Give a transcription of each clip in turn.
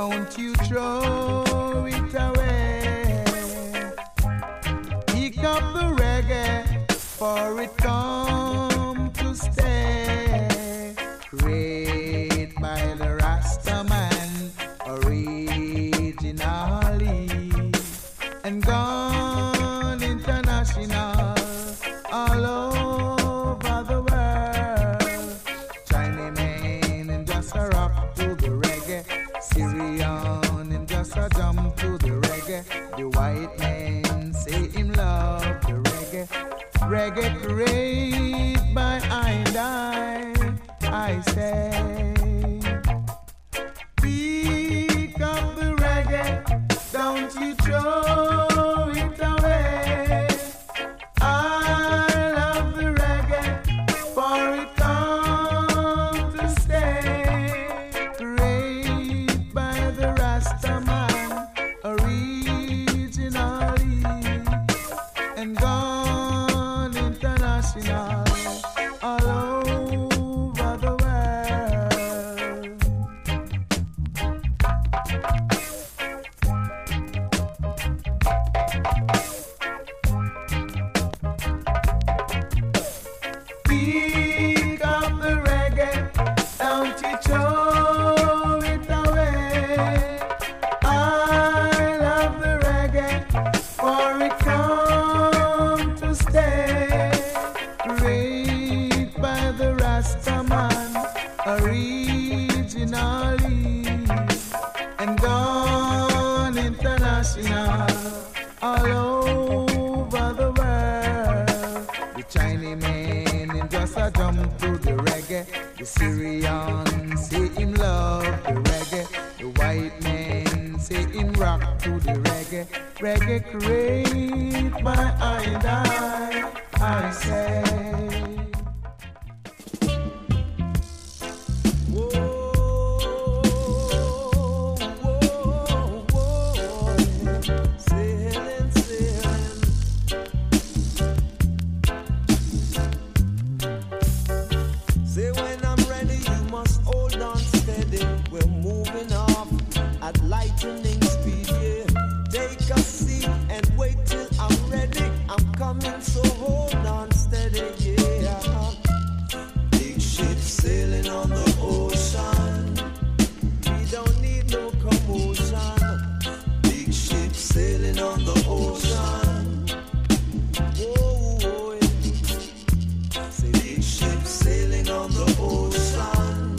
don't you throw it away. Pick up the reggae, for it come to stay. Create by the Rasta man originally, and gone international all over the world. Chinaman and just a rock to the reggae, Syrian and just a jump to the reggae. The white man say him love the reggae. Reggae created by I say. Pick up the reggae, don't you throw it away. I love the reggae, for it come to stay. Created by the Rasta man originally, and gone international all over the world. Pick up the reggae, don't you throw it away. I love the reggae, for it come to stay. Created by the Rasta man originally, and gone international all over the world. The Chinaman in just a jump to the reggae. The Syrian say him love the reggae. The white man say him rock to the reggae. Reggae created by I say. Say when I'm ready, you must hold on steady. We're moving off at lightning speed, yeah. Take a seat and wait till I'm ready. I'm coming, so hold on steady, yeah. Big ship sailing on the ocean. We don't need no commotion. Big ship sailing on the ocean. Whoa, whoa, yeah. Say big ship sailing on the ocean.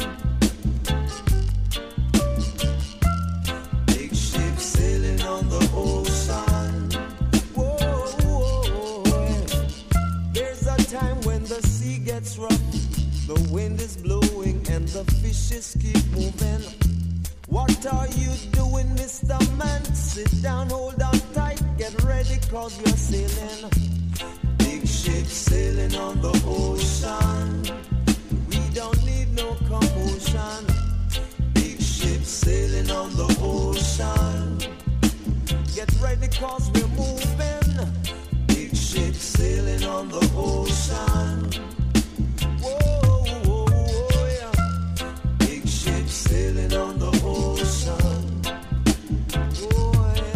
Big ship sailing on the ocean. Whoa, whoa, yeah. There's a time when the sea gets rough, the wind is blowing and the fishes keep moving. What are you doing, Mr. Man? Sit down, hold on tight, get ready, cause we're sailing. Big ship sailing on the ocean. We don't need no commotion. Big ship sailing on the ocean. Get ready, cause we're moving. Big ship sailing on the ocean. Whoa, whoa, whoa, yeah. Big ship sailing on the ocean. Whoa, yeah.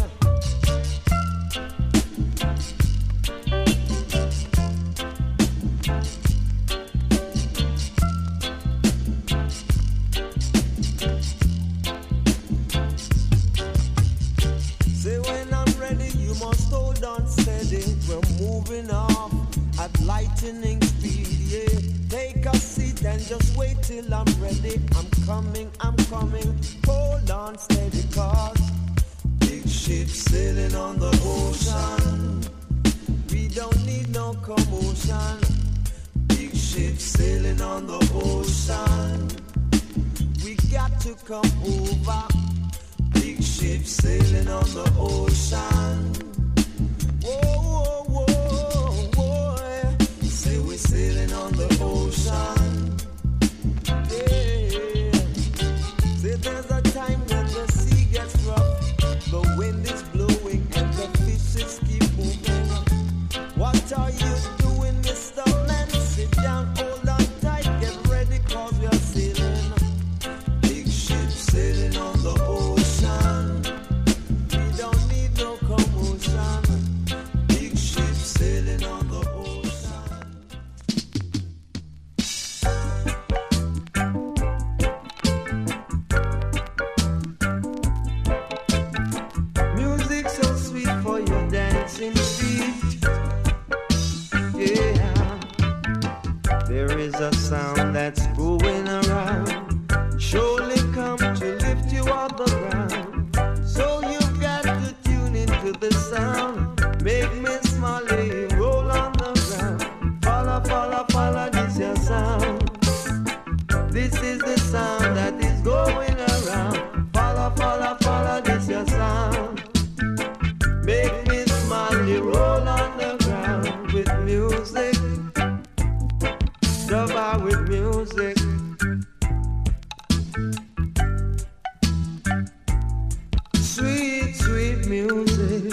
Say when I'm ready, you must hold on steady. We're moving off at lightning speed, yeah. Take a seat and just wait till I'm ready. I'm coming, hold on steady, cause big ship sailing on the ocean. We don't need no commotion. Big ship sailing on the ocean. We got to come over. Big ship sailing on the ocean. Whoa, whoa, whoa, whoa, yeah. Say we're sailing on the ocean. Yeah. Say there's a time when the sea gets rough, the wind is blowing and the fishes keep moving. What are you doing, Mr. Man? Sit down, hold on tight, get ready, cause we're sailing. Big ship sailing on the ocean. This is the sound that is going around. Follow, follow, follow this your sound. Make me smile, you roll on the ground with music. Double with music. Sweet, sweet music.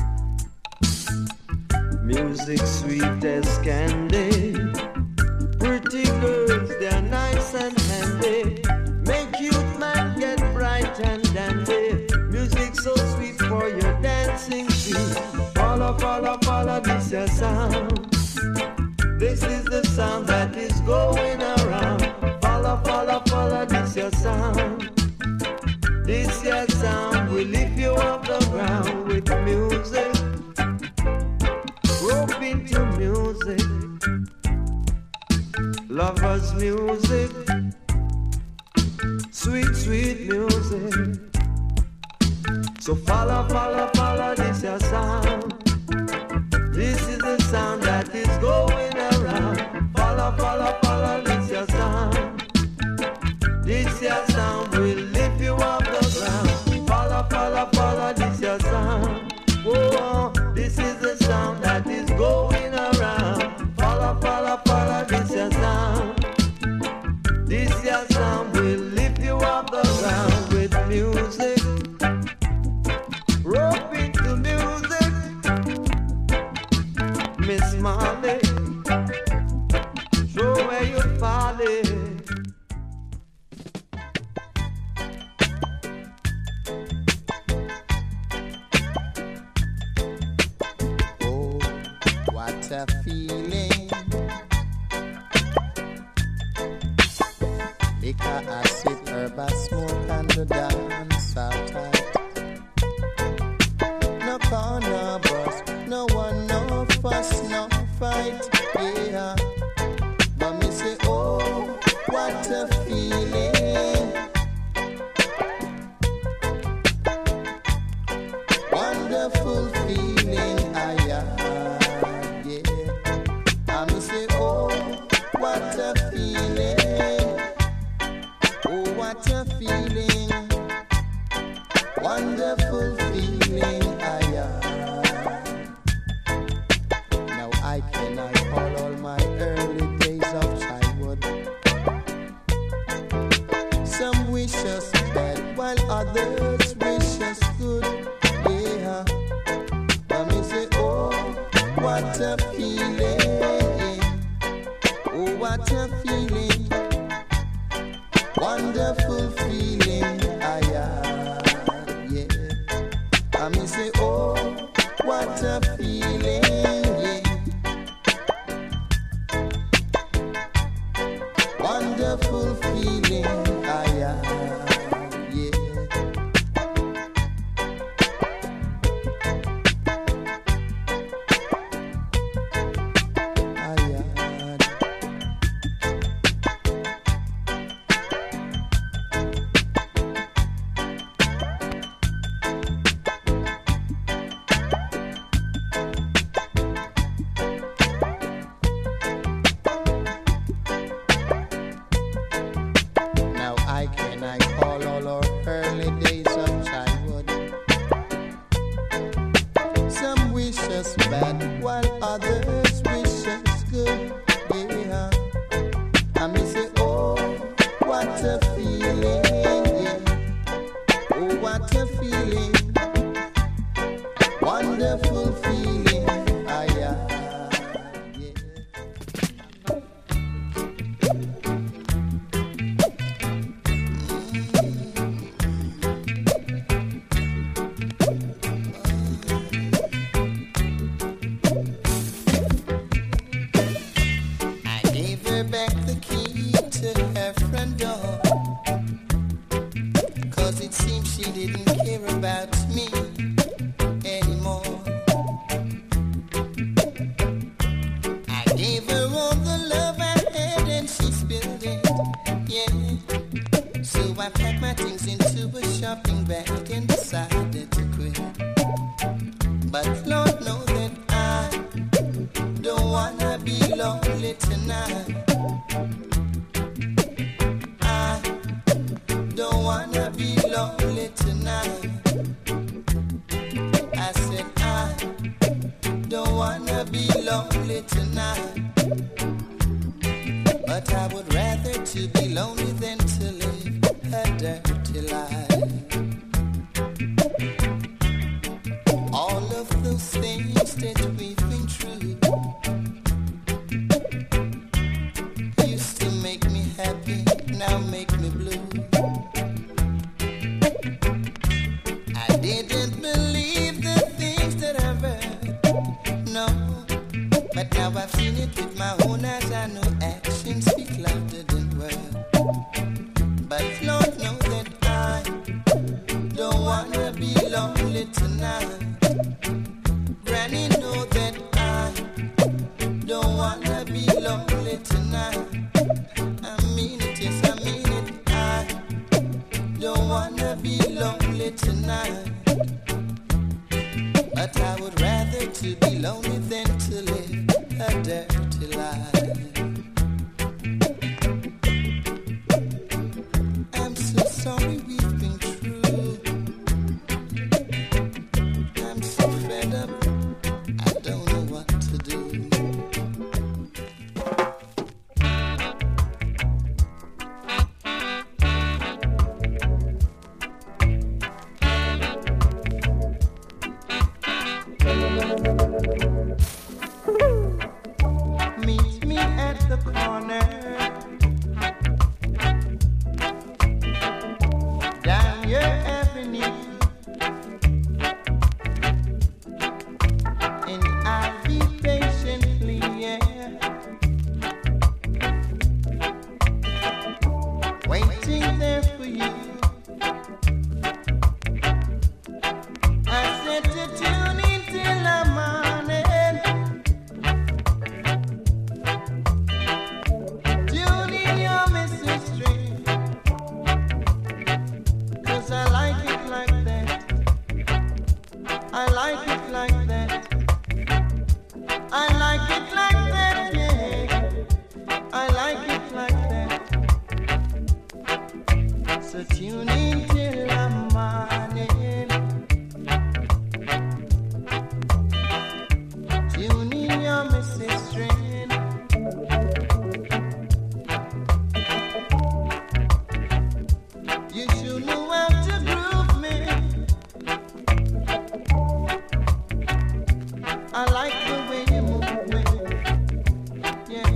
Music sweet as candy. Pretty girls, they're nice and handy. Make youth man get bright and dandy. Music so sweet for your dancing feet. Follow, follow, follow this your sound. This is the sound that is going around. Follow, follow, follow this your sound. This your sound will lift you off the ground with music. Rope into music. Lovers music. Sweet, sweet music. So follow, follow, follow this your sound. This is the sound that is going around. Follow, follow, follow this your sound. This your sound will lift you off the ground. Follow, follow, follow this your sound. Whoa, this is the sound that is going around. Follow, follow, follow this your sound. This your sound will lift you off the ground with music. Rope into music. Miss Marley, show where you're falling. Oh, what a feeling. Liquor, acid, herb, and smoke, and the dance outside. No corner bus, no one, no fuss, no fight, yeah. But me say, oh, what a feeling. Wonderful feeling, yeah. And me say, oh, what a feeling. Oh, what a feeling. Wonderful feeling, yeah. Now I call all my early days of childhood. Some wish us bad while others wish us good, yeah. But me say, oh, what a feeling. Oh, what a feeling. Wonderful feeling, yeah. I me say, oh, what a feeling, yeah. Wonderful feeling, yeah. lonely tonight. tonight. But I would rather to be lonely than to live a dirty life. All of those things that we've been through used to make me happy, now make me blue. I didn't believe the things that I've heard, no. But now I've seen it with my own eyes. I know actions speak louder than words. But Lord knows that I don't wanna be lonely tonight. Granny know that I don't wanna be lonely tonight. I mean it, yes I mean it. I don't wanna be lonely tonight. But I would rather to be lonely than to live a dirty life. I'm so sorry we've been through. I'm so fed up, I don't know what to do. Meet me at the corner, down your avenue, and I'll be patiently, yeah, waiting there for you. I said to tune in till the morning. Tune in your message stream, 'cause I like it like that. I like it like that. I like it like that, yeah. I like it like that. So tune in till the morning. Tune in your message stream. You should know how to groove me. I like the way you move me, yeah.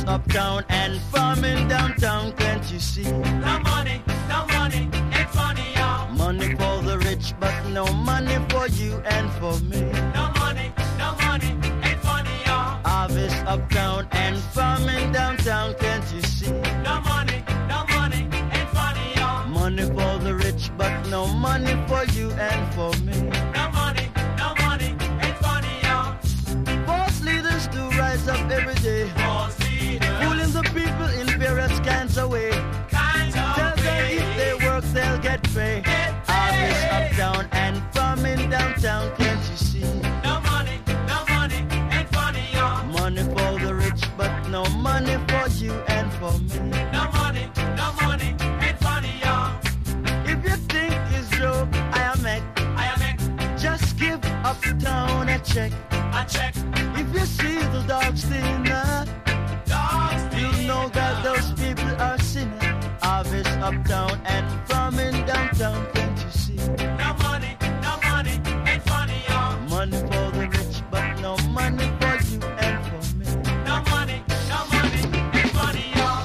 uptown and farming downtown, can't you see? No money ain't funny, y'all. Money for the rich, but no money for you and for me. No money ain't funny, y'all. Harvest uptown and farming downtown, can't you see? No money ain't funny, y'all. Money for the rich, but no money for you and for me. No money ain't funny, y'all. False leaders do rise up every day, fooling the people in various kinds of ways. Tell them if they work they'll get paid. Harvest uptown and farming downtown, can't you see? No money ain't funny, y'all. Money for the rich, but no money for you and for me. No money ain't funny, y'all. If you think it's joke, I am it. Just give uptown a check. If you see the dogs dinner, you know that those people are sinners. Harvest uptown and farming downtown, can't you see? No money ain't funny, y'all. Money for the rich, but no money for you and for me. No money ain't funny, y'all.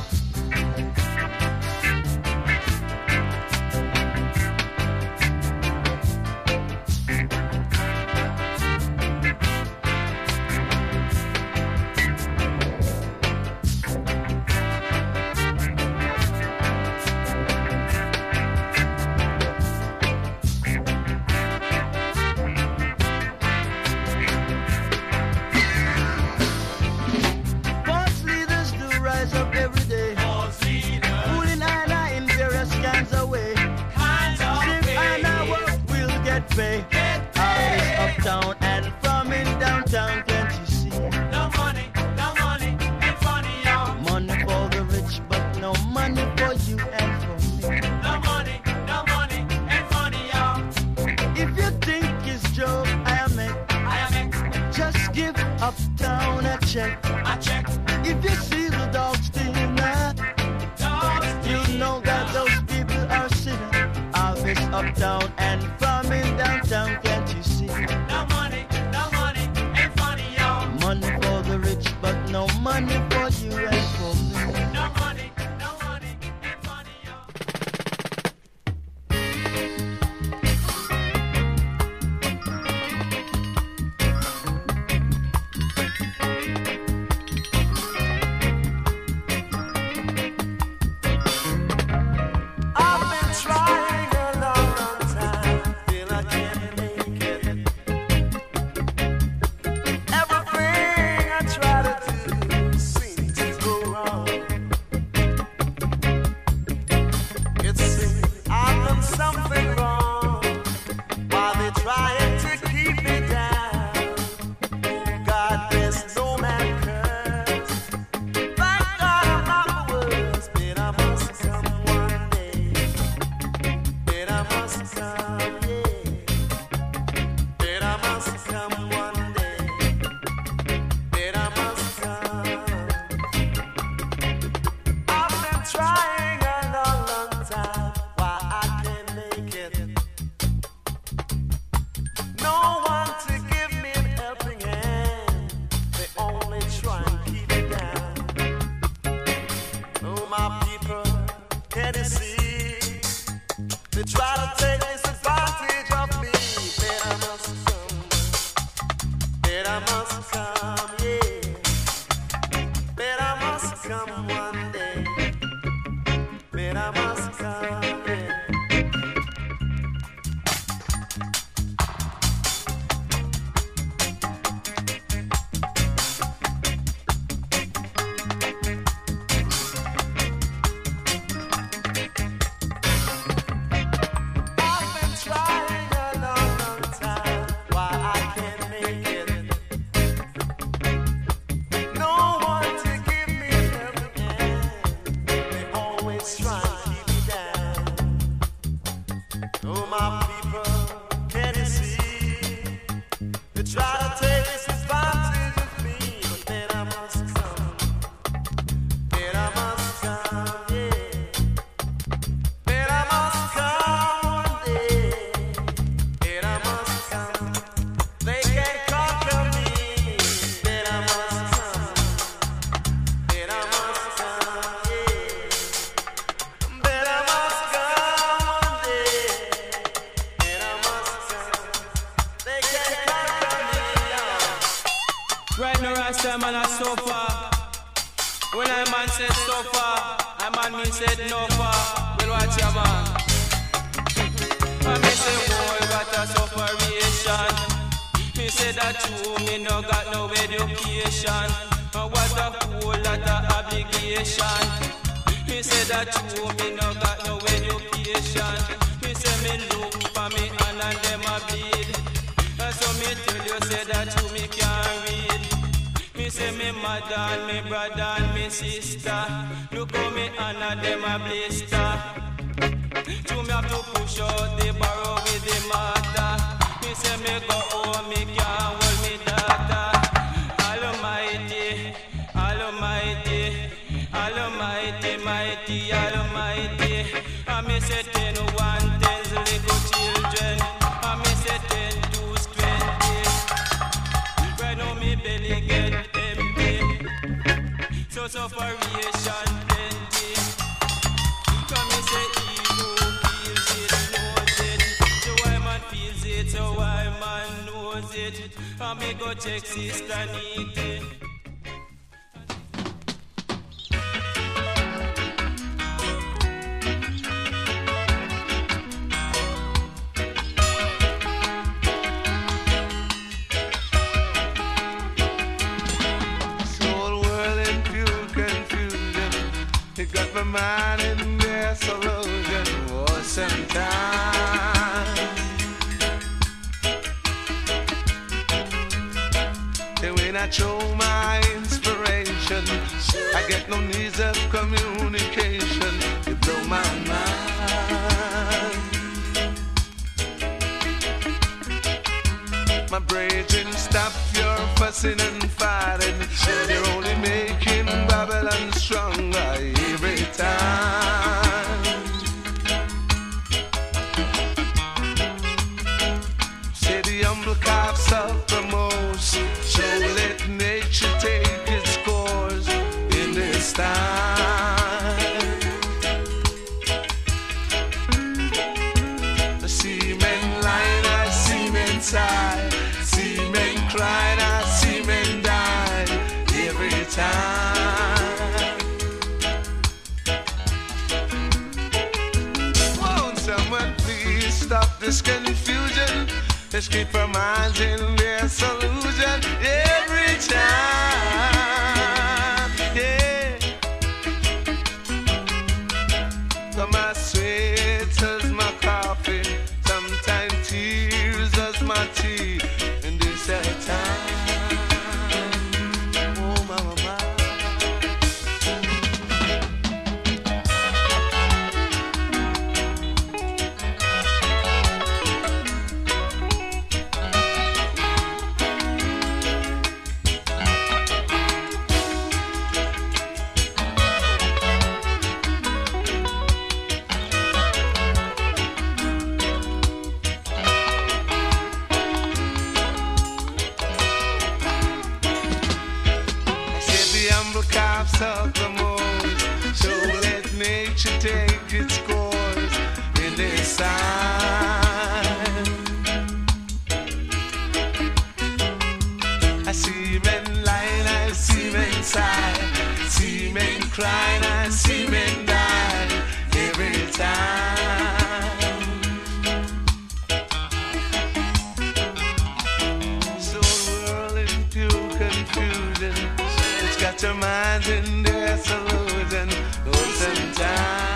False leaders do rise up every day, fooling Anna in various kinds of ways. If Anna work, we'll get paid. Harvest uptown and farming downtown, can't you see? No money ain't funny, y'all. Money for the rich, but no money for you and for me. No money ain't funny, y'all. If you think it's joke, I am it. Just give uptown a check. If you see the dogs dinner, you know that those people are sinners. Harvest uptown and farming downtown, can't you see? No money ain't funny, y'all. Money for the rich, but no money for you and for me. No money ain't funny, y'all. I've been trying a long time, still I can't make it. Everything I try to do seems to go wrong. It seems I've done something wrong while they're trying to keep me down. God, there's no man curse. Thank God I'm not the worst, but I must come one day. But I must come, yeah. But I must come one day. But I must come. I've been trying a long time why I can't make it. No one to give me an helping hand. They only try and keep me down. Oh, my people, can you see? They try to take this advantage of me. But I must come. But I must come, yeah. But I must come one day. But I must come, yeah. I've been trying a long time why I can't make it. Right now, Rasta man a so far. When I man said so far, I man me said no far. Well, watch your man. I me say, boy, what a sufferation. Me say that you, me no got no education. What a whole lot of obligation. Me say that you, me no got no education. Me say me look for me and them a bleed. So me tell you say that you me can't read. Me say me mother and me brother and me sister. Look how me and them a blister. To me have to push out the barrow with the mortar. Me say me go home, me can't hold me daughter. Almighty, Almighty, Almighty, mighty, Almighty. I me say 10 1 10 little children. I me say 10 2 20. Right now me belly get empty. So sufferation plenty. Come me say he who feels it knows it. So why man feels it, so why man knows it. I me go check Sister Nikki. Got my mind in disillusion for some time. And when I show my inspiration, I get no needs of communication. You blow my mind. My brethren, stop your fussing and fighting. You're only making Babylon stronger every time. Say the humble calf suffer most, so let nature take its course in this time. I see men lying, I see men sigh, see men cry, I see men die every time. Won't someone please stop this confusion? Let's keep our minds in their solution every time. Yeah. So my sweat as my coffee, sometimes tears as my tea. In this time. Oh, mama, mama. Of the most, so let nature take its course in this time. I see men lying, I see men sigh, see men crying, I see men die every time. So world in pure confusion. Got your mind in disillusion for some time.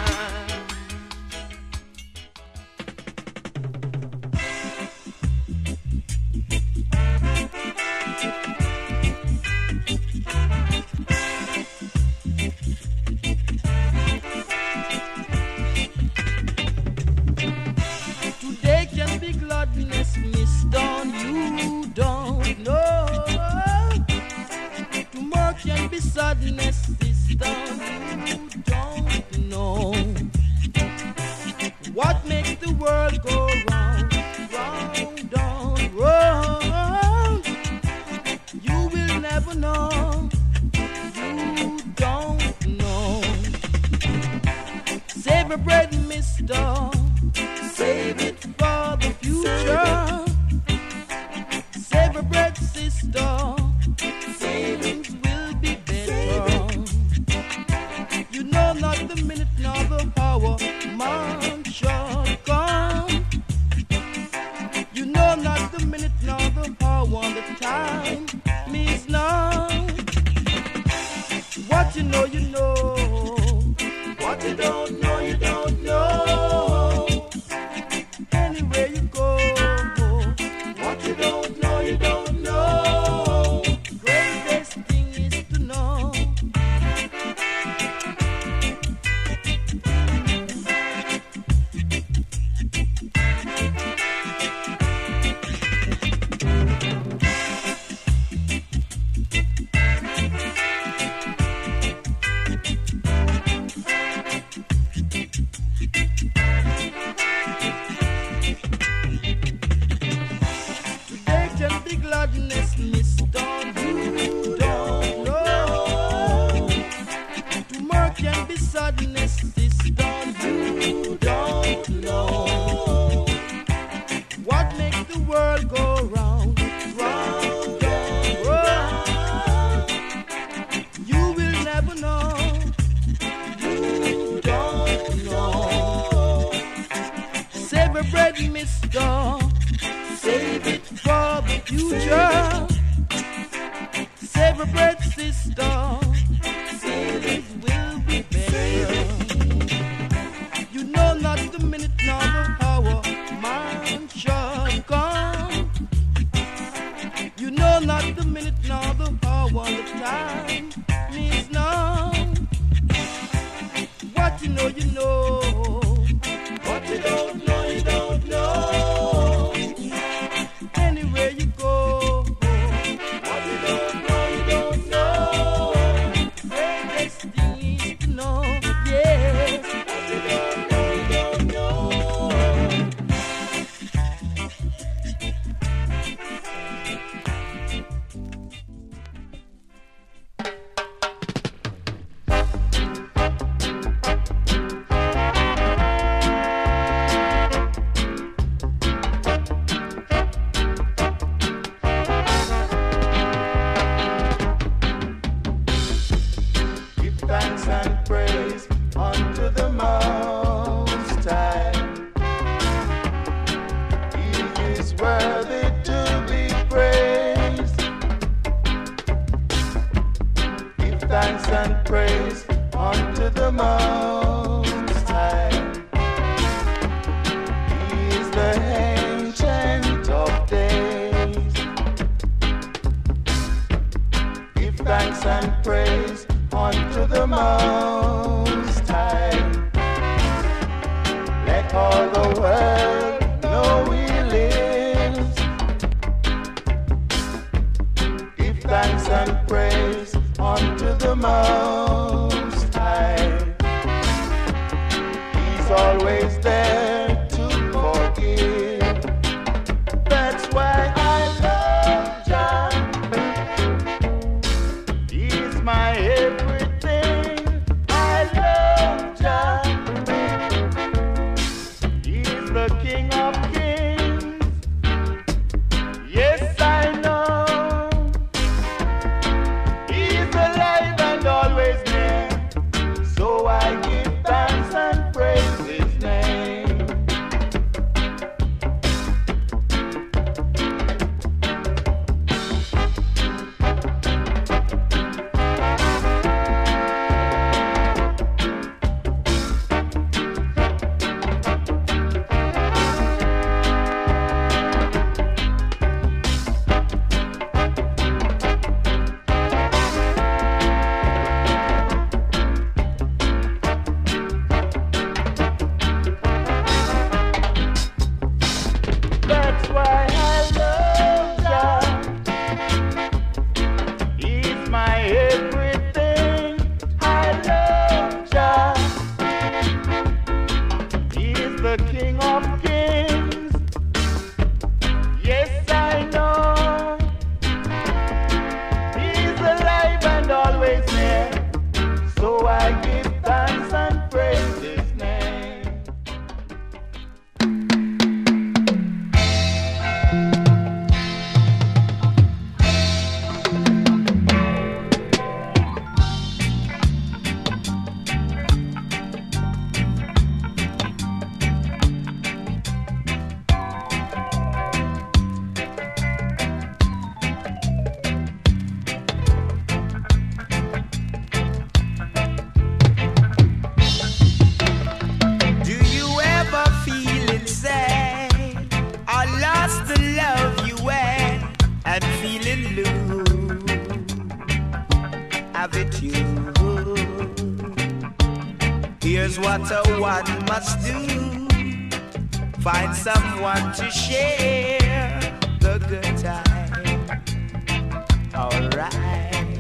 Today can be gladness, Mister, you don't know. Tomorrow can be sadness, sister, you don't know. What makes the world go round, round, and round? You will never know, you don't know. Save a bread, mister, save it for the future. Save a bread, sister, gladness, mister, you don't know. Tomorrow can be sadness, sister, you don't know. What makes the world go round, round, round? You will never know. You don't know. Save a bread, mister. Save it for the future. Save a bread, sister. Save it will be better. You know not the minute nor the hour man shall come. You know not the minute nor the hour, the time is now. What you know, you know. What you don't know, you don't know. Anywhere you go. What you don't know, you don't know. Greatest thing is to know, yes. What you don't know, you don't know. Give thanks and praise unto the Most High. He is worthy to be praised. Give thanks and praise unto the Most High. He is the Ancient of Days. Give thanks and praise unto the Most High. Let all the world know He lives. Give thanks and praise unto the Most High. He's always there to forgive. That's why I love Jah. He's my everything. I love Jah. He's the King of Kings. Yes, I know. He's alive and always near. So I give thanks and praise His name. That's why I love Jah. He's my everything. I love Jah. He's the King of Kings. Yes, I know. He's alive and always near. So I give thanks and praise His name. Do you ever feel inside? I lost the love you had and feeling blue. Have it you? Here's what a one must do. Find someone to share the good time. Alright.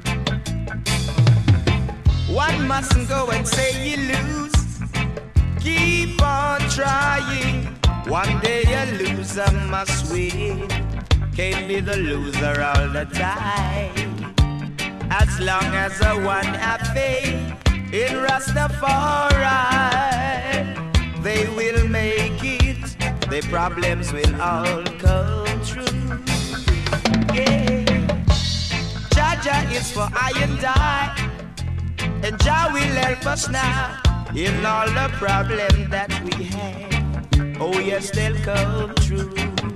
One mustn't go and say you lose. Keep on trying. One day you lose, I must win. can't be the loser all the time. As long as the one have faith in Rastafari, they will make it. The problems will all come true. Yeah. Jaja is for I and I, and Jah will help us now in all the problems that we have. Oh yes, they'll come true.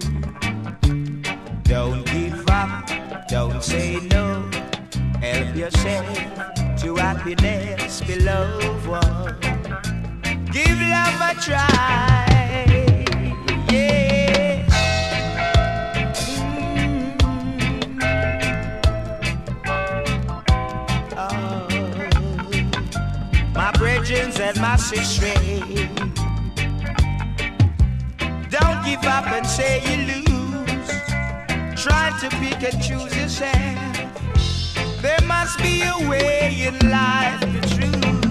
Don't give up, don't say no. Help yourself to happiness, beloved one. Give love a try, yeah. Oh, my brethren and my sisters, don't give up and say you lose. Trying to pick and choose yourself. There must be a way in life to choose.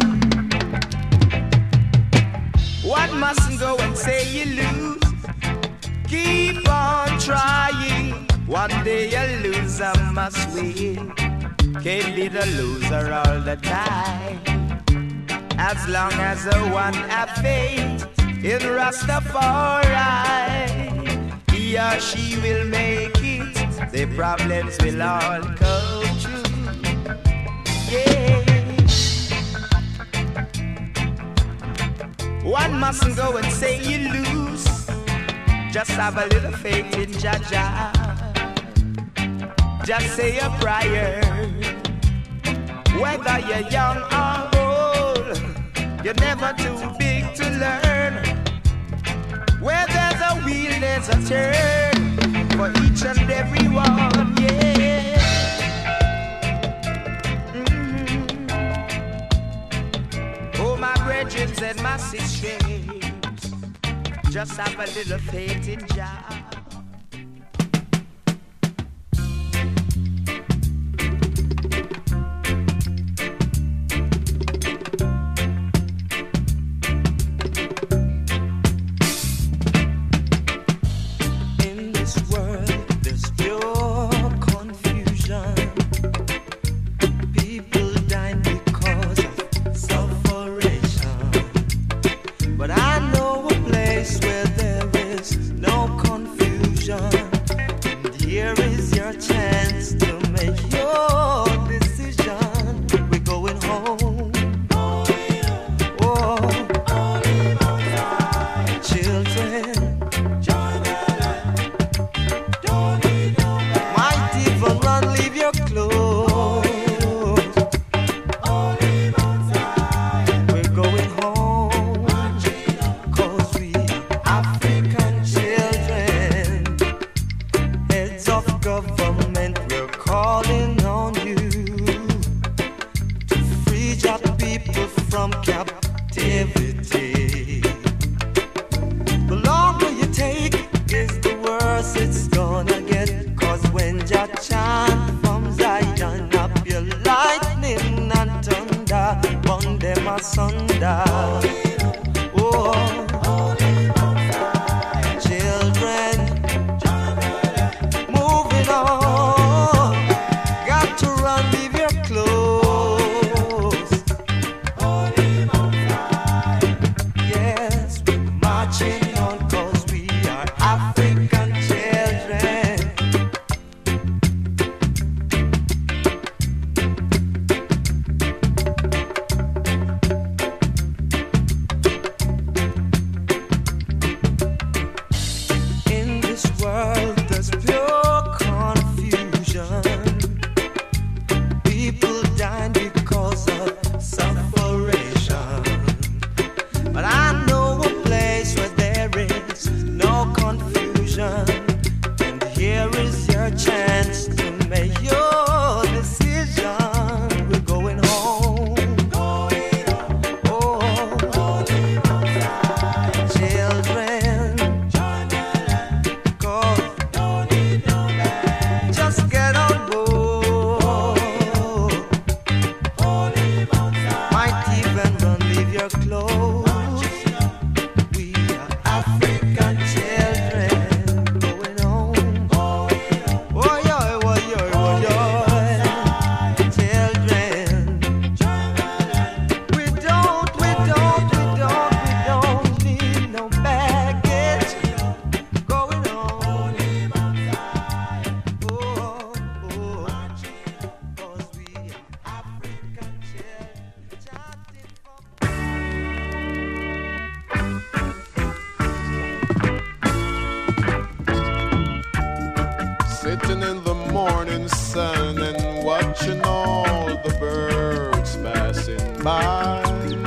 One mustn't go and say you lose. Keep on trying. One day a loser must win. Can't be the loser all the time. As long as the one have faith in Rastafari, he or she will make it. The problems will all come true. Yeah. One mustn't go and say you lose. Just have a little faith in Jaja. Just say a prayer. Whether you're young or old, you're never too big to learn. Where there's a wheel, there's a turn for each and every one, yeah. Oh, my brethren and my sisters, just have a little faith in Jah. Sitting in the morning sun and watching all the birds passing by.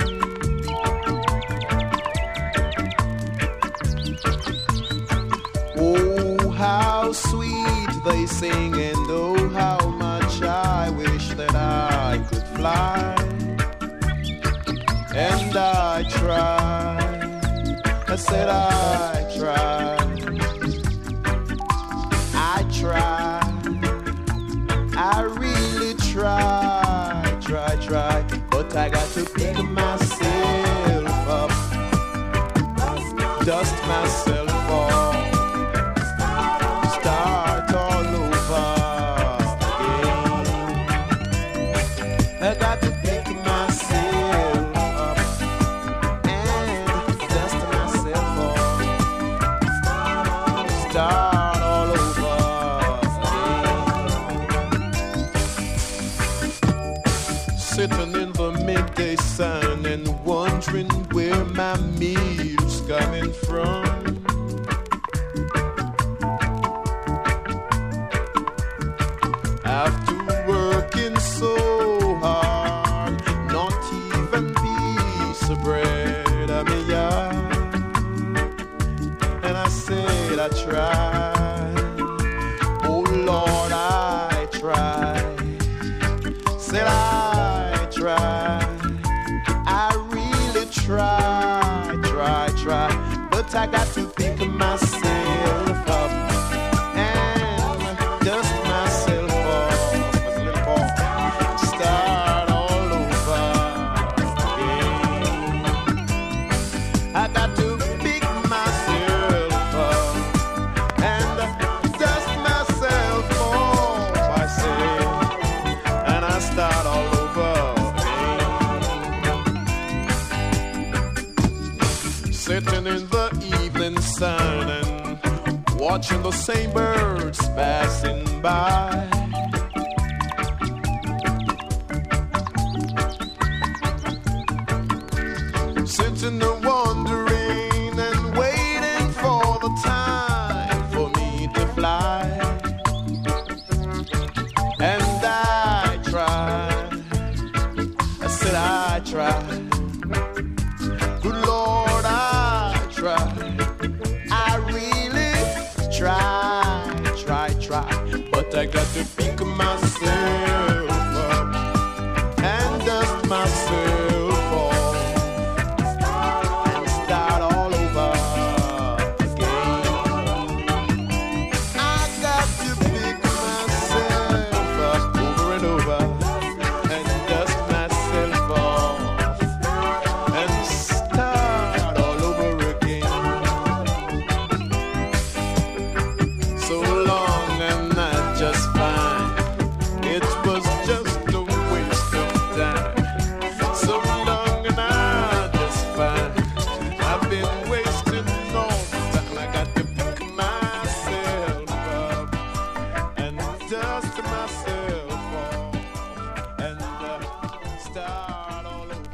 Oh, how sweet they sing, and oh, how much I wish that I could fly. And I tried, I said I tried. I really try, but I got to pick myself up, dust myself off, start all over again. I got to pick myself up and dust myself off, start all over. Sitting in the midday sun and wondering where my meal's coming from. After working so hard, not even piece of bread on me yard. And I said I tried, oh Lord I tried. Said I really try, but I got to pick myself up and dust myself off as a little boy, start all over again. I got to pick myself up and dust myself off, I say, and I start all over. Sitting in the evening sun and watching the same birds passing by. Sitting there wondering and waiting for the time for me to fly. And I tried, I said I tried. Good Lord, I really try, but I got to pick myself up and dust myself off and start all over again. I got to pick myself up over and over and dust myself off and start all over again. So long and not just fine, it was just a waste of time. So long and not just fine, I've been wasting all the time. I got to pick myself up and dust myself off and start all over.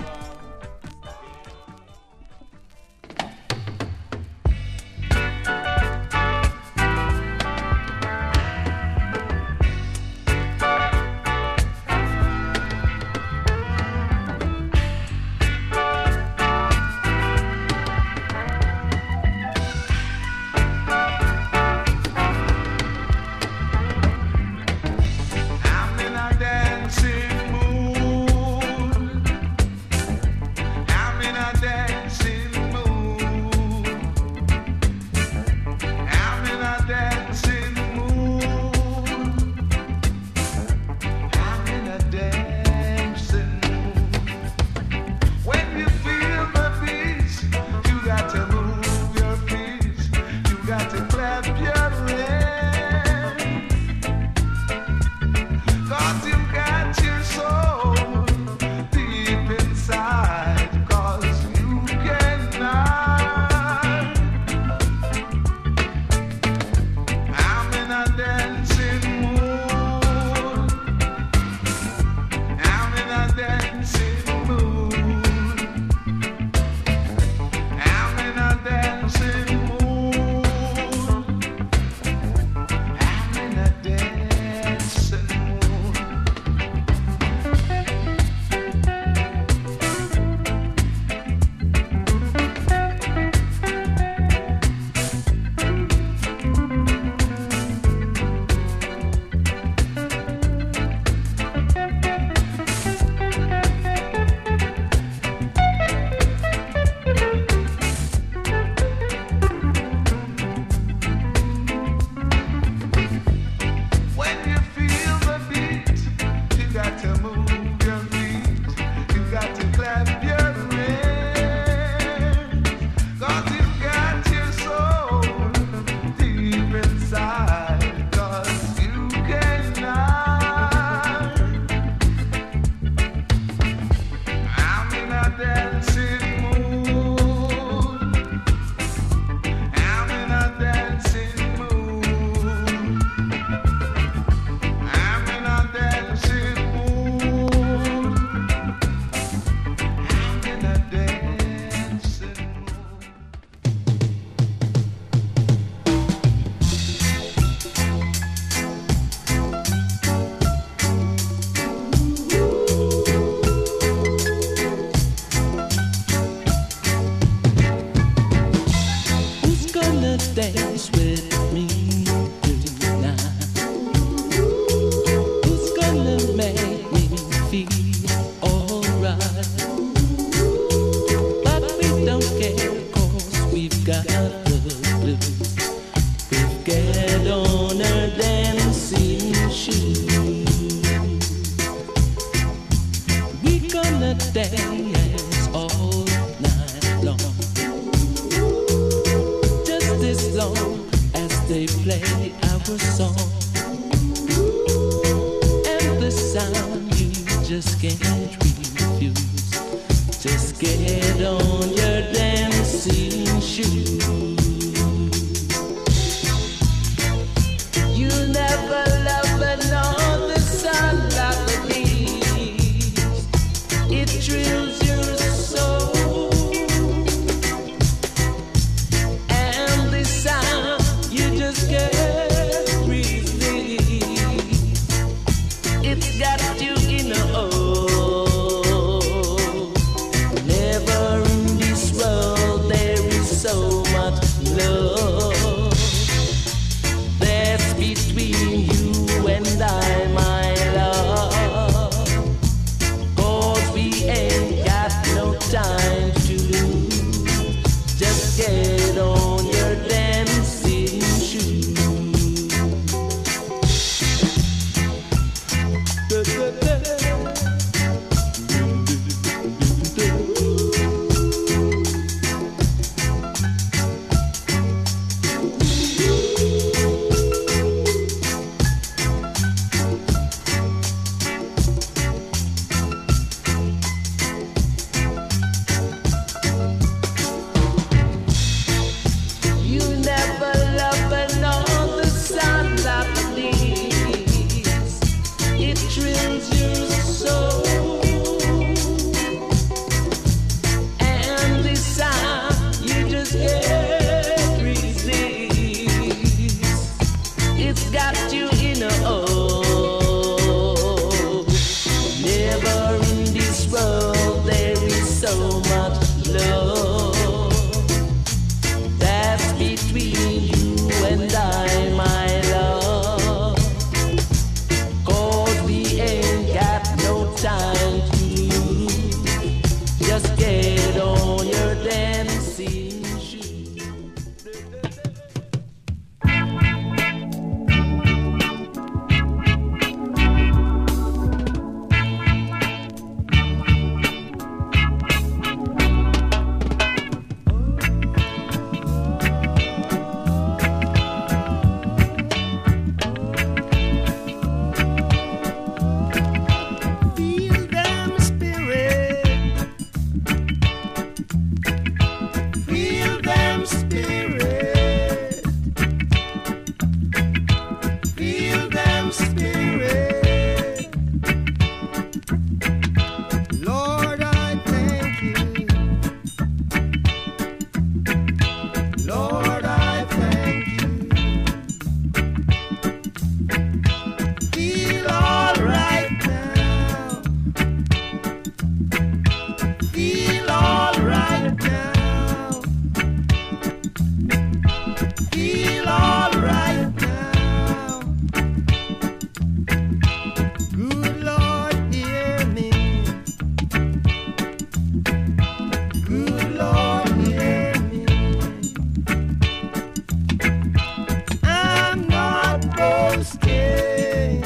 dance with me tonight? Who's gonna make me feel alright? But we don't care, 'cause we've got the blues. We've get on our dancing shoes. We're gonna dance all night long, just as long as they play our song. And the sound you just can't refuse. Just get on your dancing shoes. You never love another sun like the leaves. It thrills your soul. And the sound you just can't resist. It's got you in a never in this world there is so much love. That's between you and I, my love. 'Cause we ain't got no time to lose. Just get on your dancing shoes. You never love another sun like the leaves. It thrills your soul. And the sound you just can't resist. It's got you in a never in this world there is so much love. That's between you and I, my love. 'Cause we ain't got no time to lose. Just get on your dancing shoes. Feel them spirit. Feel them spirit. Feel them spirit. Lord, I thank you. Lord, I thank you. Feel all right now. Feel all right now. Feel all right now. Good Lord, hear me. Good Lord, hear me. I'm not boasting.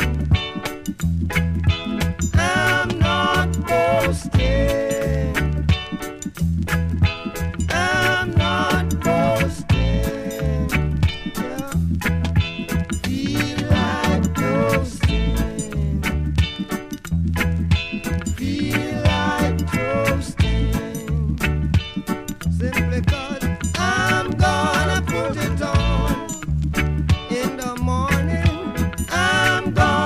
I'm not boasting. I'm not boasting. Yeah. Feel like toasting. Feel like toasting. Simply 'cause I'm gonna put it on in the morning. I'm gonna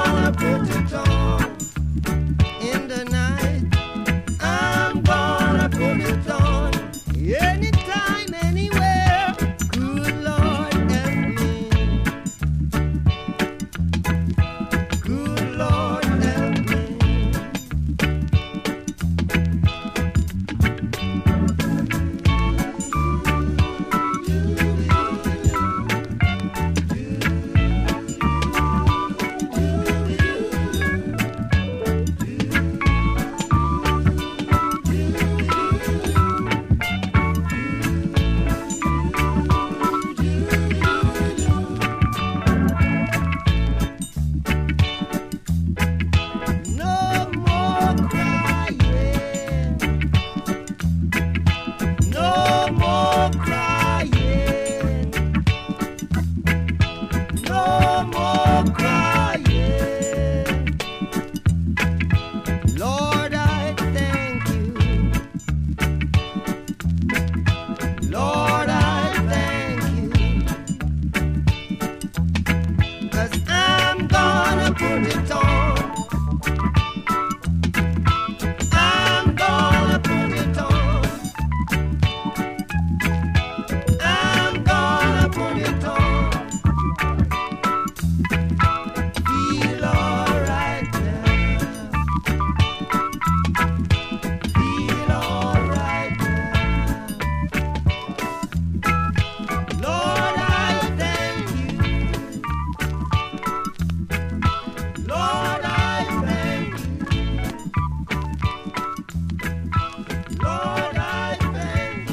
Lord, I thank you. Lord, I thank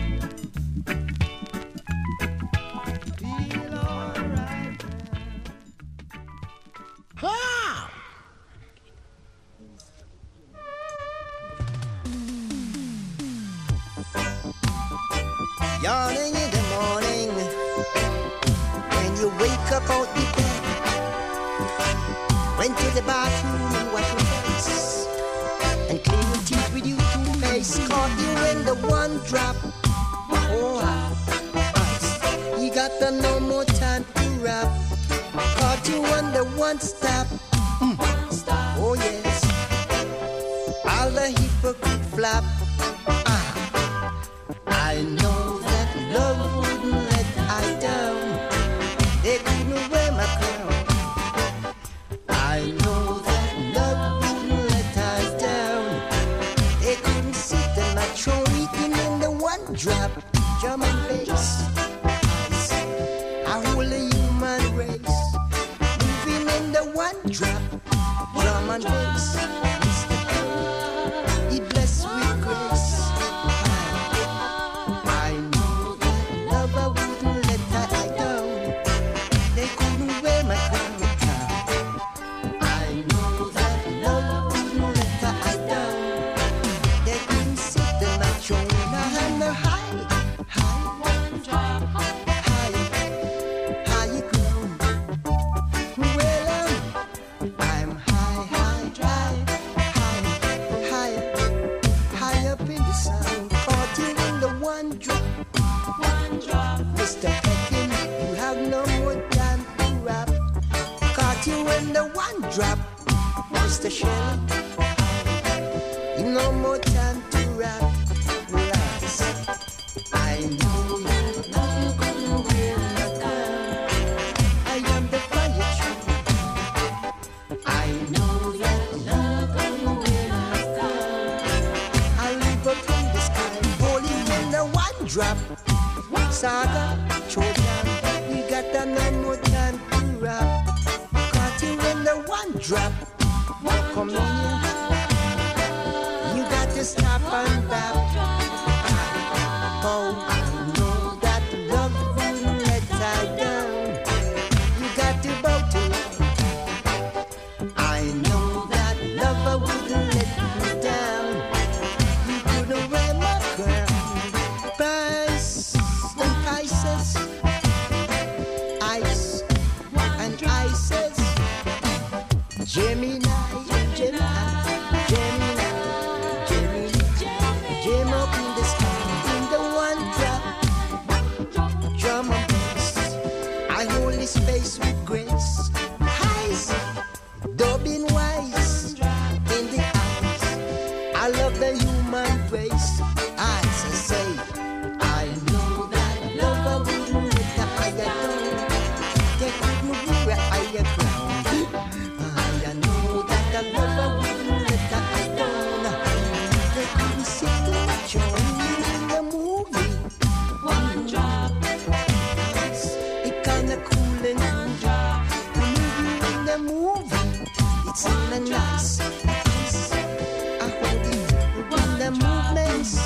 you. Feel alright now. Yawning in the morning, when you wake up out the bed, went to the bathroom and wash your face, and clean your teeth with your toothpaste. Caught you in the one drop. Oh, you got the no more time to rap. Caught you on the one stop. Oh yes, all the hypocrite flap. I know that love wouldn't let I down. They couldn't wear my crown. I know that love wouldn't let I down. They couldn't sit in my throne, eating in the one drop. Drum and bass, I hold a human race, moving in the one drop. Drum and bass, He blessed with grace. Mr. Pekin, you have no more time to rap. Caught you in the one drop. Mr. Shelley, you no more time to rap. Relax. I know you couldn't wear my crown. I am the fire tree. I know that you couldn't wear my crown. I live up in the sky, holding in the one drop. Saga, Trojan, we got a no more time to rap. Caught you in the one drop. Come in, you got to stop and back. Oh, I know that love wouldn't let I down. You got to bow to love. I know that love wouldn't let me down. You couldn't wear my crown. Ice and ices, Gemini, Gem up in the sky, in the one drop, drum and bass. I hold his face with grace, highs, dubbing wise, in the eyes. I love the human race, eyes, I say. I know that love wouldn't let the higher down. They couldn't wear a higher crown. I know that the love wouldn't let the higher down. They couldn't sit in the throne in the movie. One drop. It kinda cool and in the movie. It's in the nice. I hold it in the movements.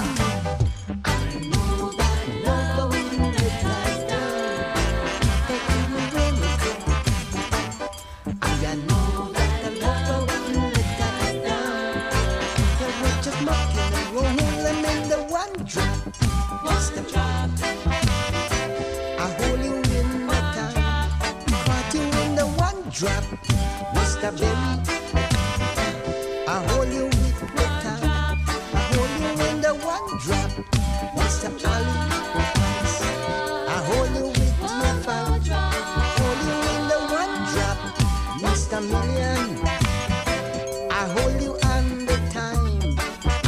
Drop, Mr. Berry. I hold you with the time. I hold you in the one drop, Mr. Ali. I hold you with your phone. I hold you in the one drop, Mr. Million. I hold you on the time.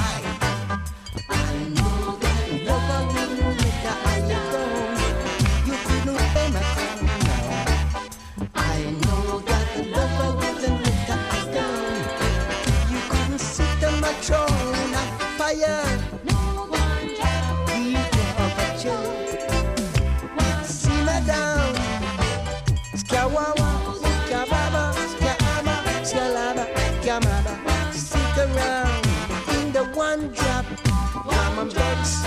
I know that love wouldn't let the eye go. You couldn't pay my crown. I know that love wouldn't let the eye camera, stick around in the one drop. Drum and bass,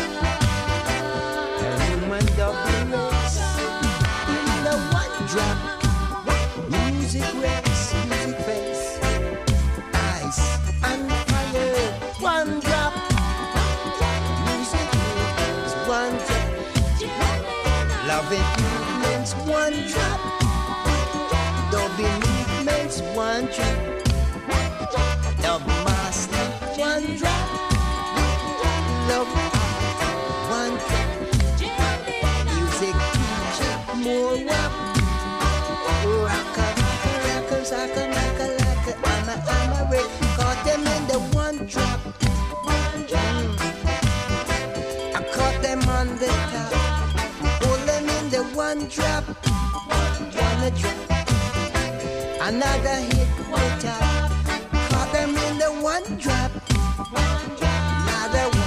human double race. In the one drop, music race, music face, ice and fire. One drop, music is one drop. Loving movements, one drop. Dubbing movements, one drop. Dub master, one drop. Love, one drop. Music teacher, more rap. Rocker, rockers, I'm a red. Caught them in the one drop. I caught them on the top. Hold them in the one drop. One drop. Another hit, one top. Caught them in the one drop. Another